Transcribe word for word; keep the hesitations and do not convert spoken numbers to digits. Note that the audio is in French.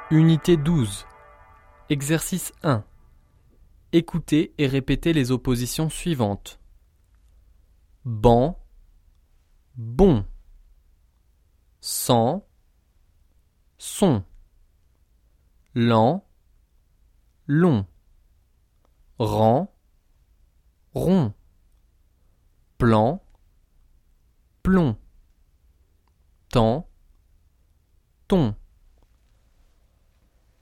Unité douze. Exercice un. Écoutez et répétez les oppositions suivantes. Ban, bon. Sans, son. Lent, long. Rang, rond. Plan, plomb. Temps, ton.